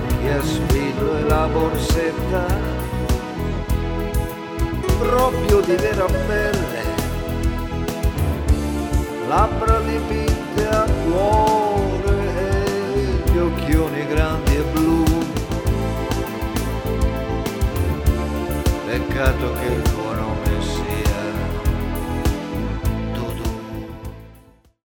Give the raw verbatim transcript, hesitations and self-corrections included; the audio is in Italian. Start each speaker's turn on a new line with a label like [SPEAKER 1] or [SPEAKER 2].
[SPEAKER 1] macchie a spillo e la borsetta proprio di vera pelle, labbra dipinte a cuore e gli occhioni grandi e blu. Peccato che il